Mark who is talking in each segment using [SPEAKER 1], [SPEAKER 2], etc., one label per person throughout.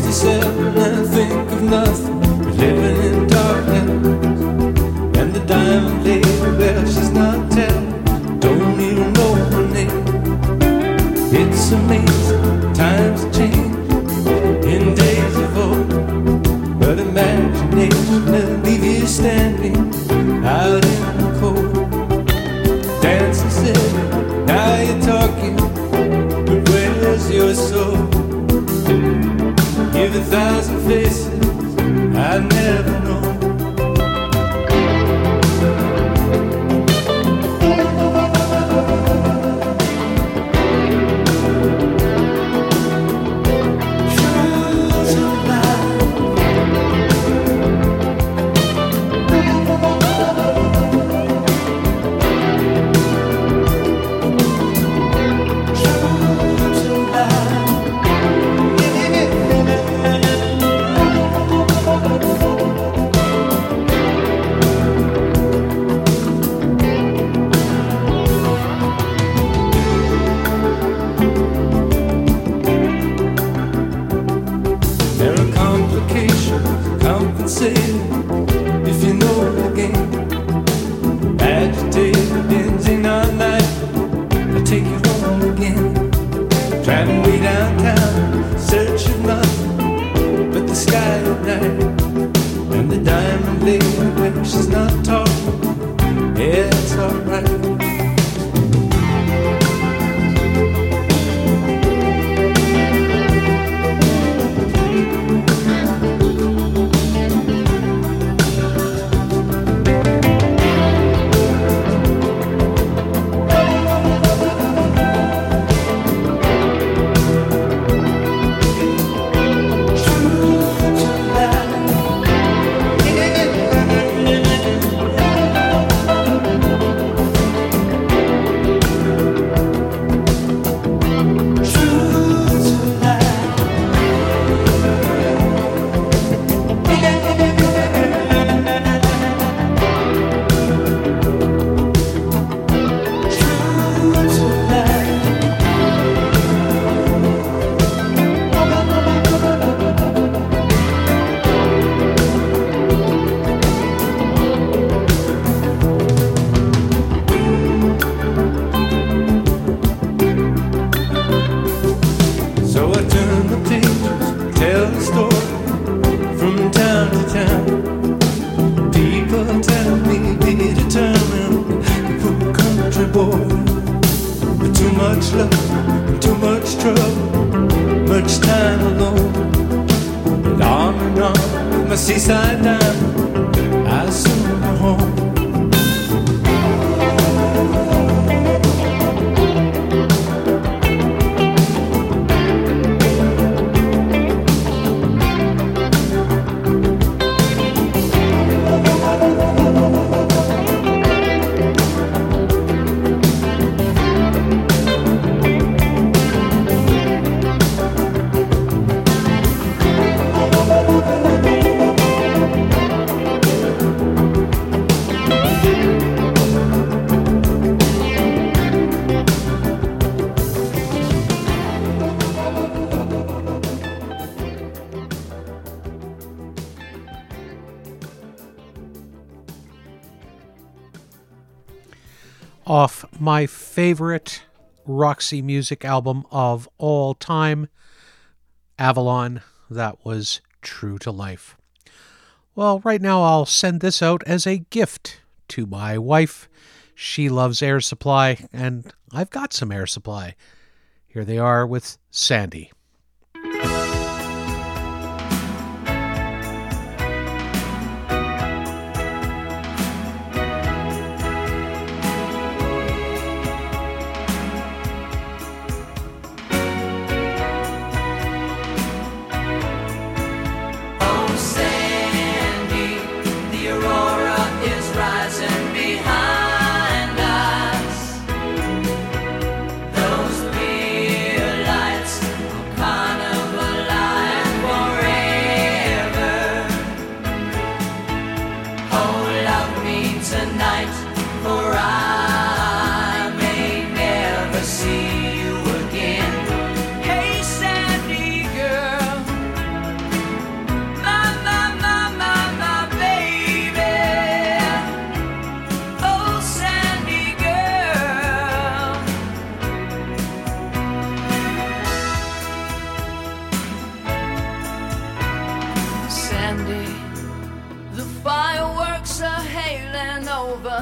[SPEAKER 1] 67 and think of nothing but living in darkness. And the diamond lady, well, she's not telling, don't even know her name. It's amazing, times change in days of old, but imagination will leave you standing out in the cold. Dancing city, now you're talking, but where's your soul? Give 1,000 faces I never know. If you know the game, agitated, benzene all night, I'll take you home again. Driving way downtown, searching nothing but the sky at night. And the diamond lady, well, she's not talking, yeah, it's alright. Seaside diamond, I'll soon go home.
[SPEAKER 2] Off my favorite Roxy Music album of all time, Avalon, that was True to Life. Well, right now I'll send this out as a gift to my wife. She loves Air Supply, and I've got some Air Supply. Here they are with Sandy.
[SPEAKER 3] Those beer lights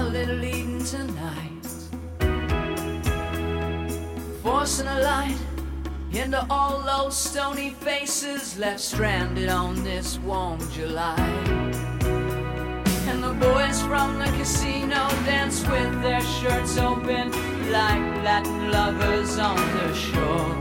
[SPEAKER 3] Little Eden tonight, forcing a light into all those stony faces left stranded on this warm July. And the boys from the casino dance with their shirts open like Latin lovers on the shore,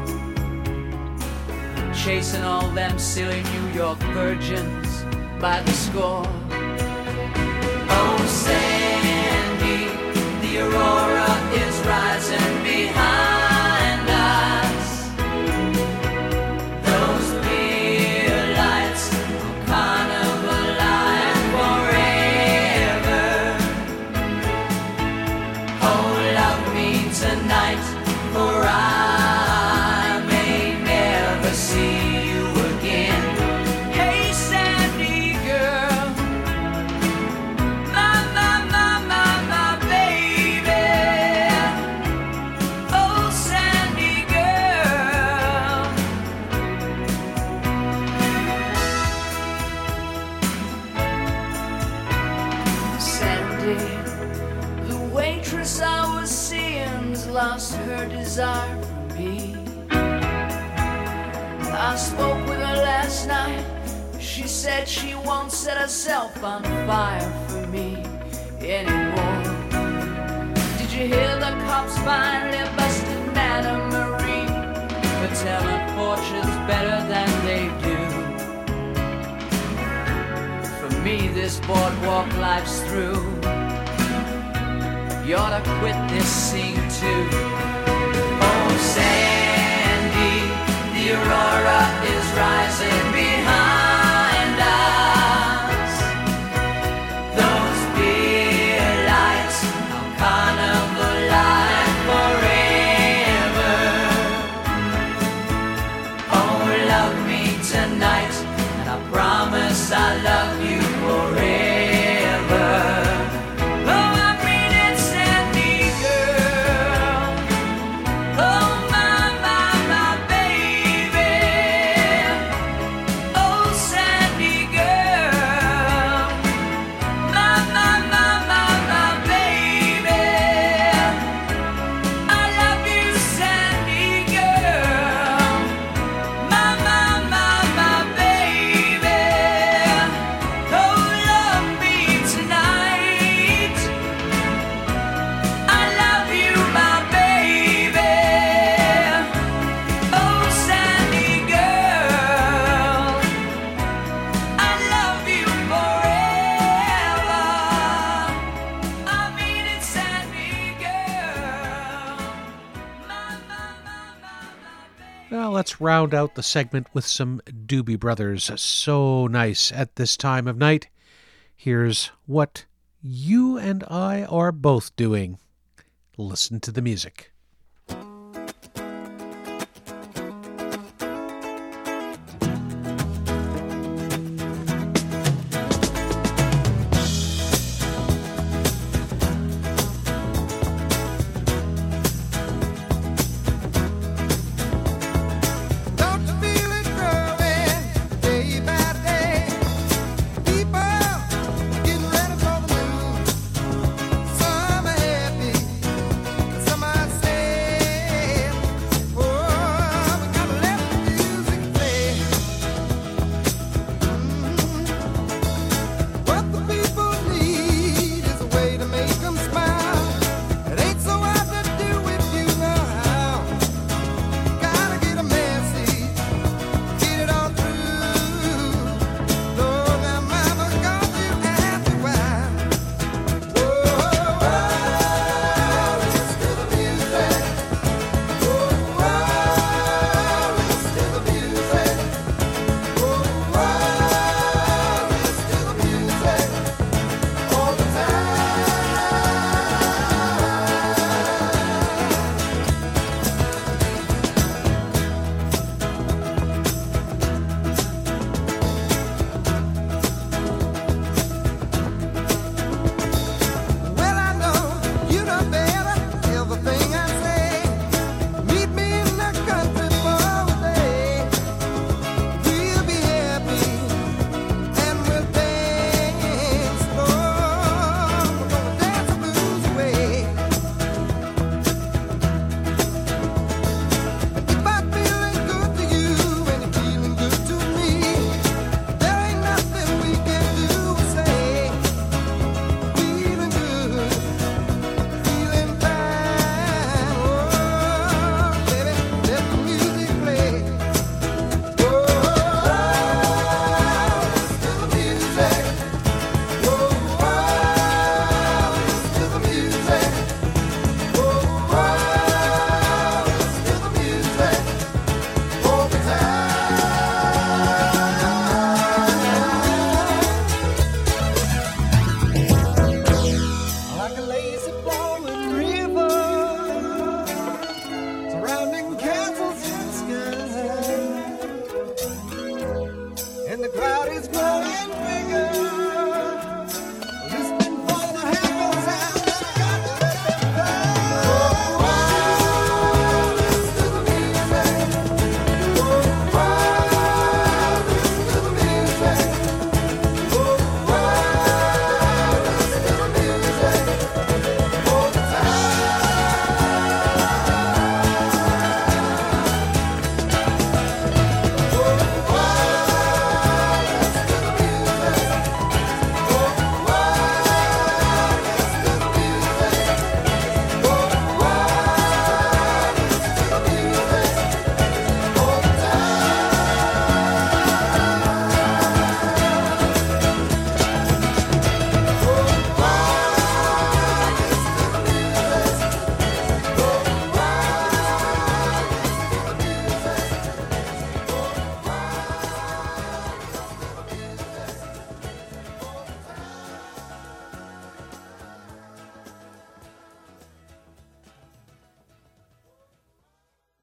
[SPEAKER 3] chasing all them silly New York virgins by the score. Oh, Sandy, the aurora is rising behind us. Those beer lights are carnival light forever. Oh, love me tonight, for I may never see you again. Hey, Sandy girl, my baby. Oh, Sandy girl. Sandy, the waitress I was seeing's lost her desire for me. I spoke with her last night. She said she won't set herself on fire for me anymore. Did you hear the cops finally busted Madame Marie for telling fortunes better than they do? For me, this boardwalk life's through. You ought to quit this scene too. Oh, Sandy, the aurora is rising behind us. Those beer lights are carnival light forever. Oh, love me tonight, and I promise I'll love you forever. Oh, I mean it, Sandy girl. Oh, my baby. Oh, Sandy girl. My baby. I love you, Sandy girl. My baby. Oh, love me tonight. I love you, my baby. Oh, Sandy girl. I love you forever. I mean it, Sandy girl. My baby.
[SPEAKER 2] Well, let's round out the segment with some Doobie Brothers. So nice at this time of night. Here's what you and I are both doing. Listen to the music.
[SPEAKER 4] Don't you feel it growing day by day? People getting ready for the move. Some are happy, some are sad. like a lazy